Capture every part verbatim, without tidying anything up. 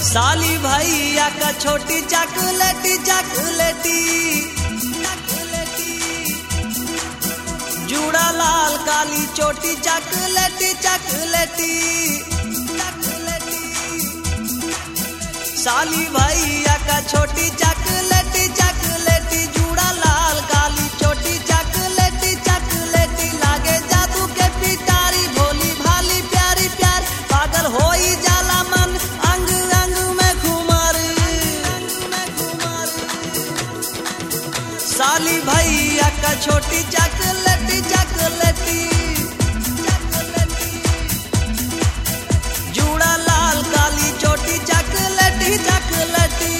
साली भैया का छोटी चॉकलेटी चॉकलेटी जूड़ा लाल काली चोटी चॉकलेटी चॉकलेटी साली भैया का छोटी चॉकलेटी चॉकलेटी जूड़ा लाल काली चोटी चॉकलेटी चॉकलेटी लागे जादू के पिटारी भोली भाली प्यारी प्यार पागल होई जाला मन अंग अंग में घुमारी साली भैया का छोटी चॉकलेटी चॉकलेटी जूड़ा लाल काली चोटी चॉकलेटी चॉकलेटी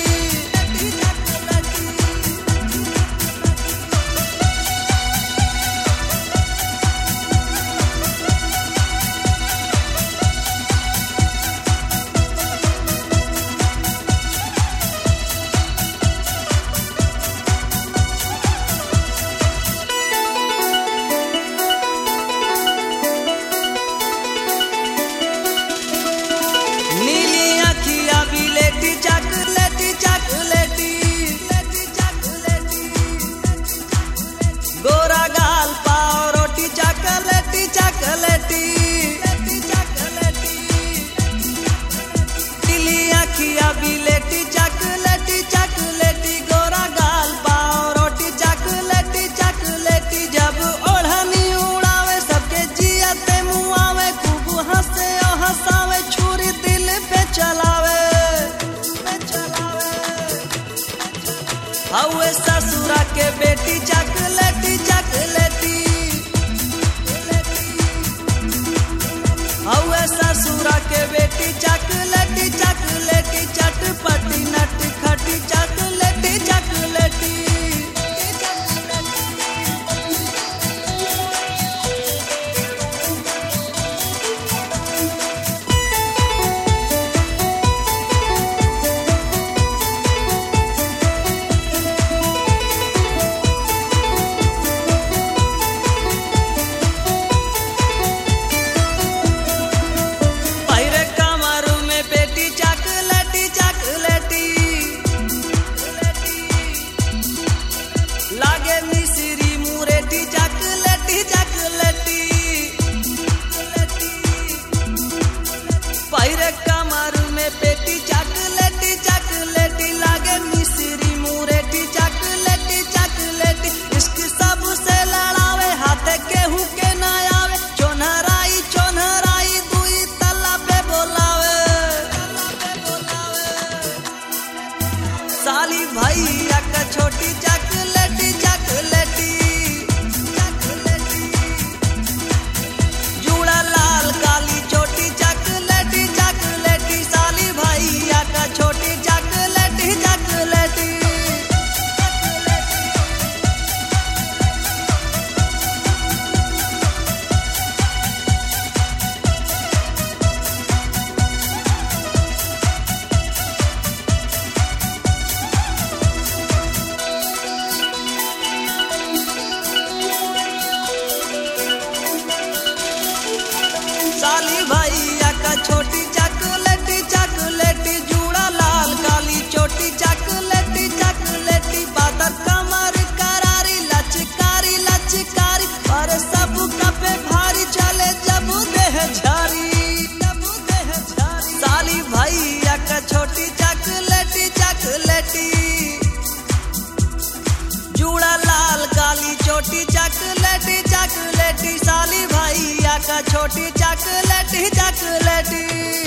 चॉकलेटी चॉकलेटी गोरा गाल पाव रोटी चॉकलेटी चॉकलेटी पीली आँखिया बिलेटी चॉकलेटी चॉकलेटी गोरा गाल पाव रोटी चॉकलेटी चॉकलेटी जब ओढ़नी उड़ावे सबके जियते मुआवे खूब हंसे और हंसावे छुरी दिल पे चलावे हवे ससुरा के बेटी चॉकलेटी चॉकलेटी हवे ससुरा के बेटी चॉकलेटी चॉकलेटी चटपटी नट खटी चॉकलेटी चॉकलेटी पैरे कमर में पेटी चॉकलेटी चॉकलेटी लागे मिश्री मुरेटी चॉकलेटी चॉकलेटी इश्क सबसे लड़ावे हाथे केहू के ना आवे चोनहराई चोनहराई दुई तल्ला पे बोलावे साली भैया का छोटी चॉकलेटी चॉकलेटी जूड़ा लाल काली चोटी चॉकलेटी चॉकलेटी साली भैया का छोटी चॉकलेटी चॉकलेटी साली भैया का छोटी चॉकलेटी चॉकलेटी जूड़ा लाल काली चोटी चॉकलेटी चॉकलेटी बादर कमर करारी लचकारी लचकारी और सब कपे भारी चले जब देह झारी साली भैया का छोटी चॉकलेटी चॉकलेटी जूड़ा लाल काली चोटी चॉकलेटी चॉकलेटी साली भैया का छोटी चॉकलेटी चॉकलेटी